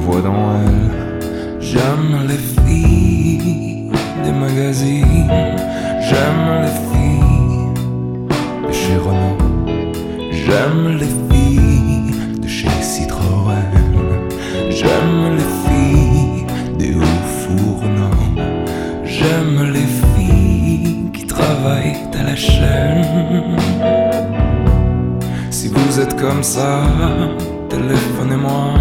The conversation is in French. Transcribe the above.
vois dans elle. J'aime les filles des magazines, j'aime les filles de chez Renault, j'aime les filles de chez Citroën, j'aime les filles des hauts fourneaux, j'aime les filles qui travaillent à la chaîne. Si vous êtes comme ça, téléphonez-moi.